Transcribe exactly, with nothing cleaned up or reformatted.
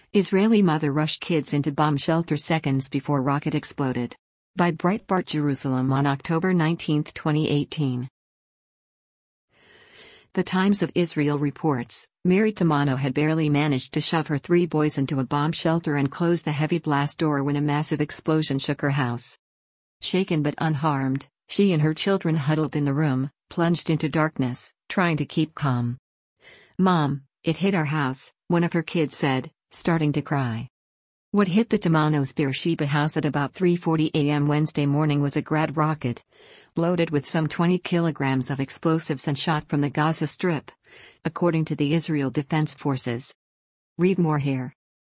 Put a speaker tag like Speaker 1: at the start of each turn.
Speaker 1: Israeli mother rushed kids into bomb shelter seconds before rocket exploded. By Breitbart Jerusalem on October nineteenth, twenty eighteen. The Times of Israel reports, Miri Tamano had barely managed to shove her three boys into a bomb shelter and close the heavy blast door when a massive explosion shook her house. Shaken but unharmed, she and her children huddled in the room, plunged into darkness, trying to keep calm. "Mom, it hit our house," one of her kids said, starting to cry. What hit the Tamanos' Beersheba house at about three forty a m Wednesday morning was a Grad rocket, loaded with some twenty kilograms of explosives and shot from the Gaza Strip, according to the Israel Defense Forces. Read more here.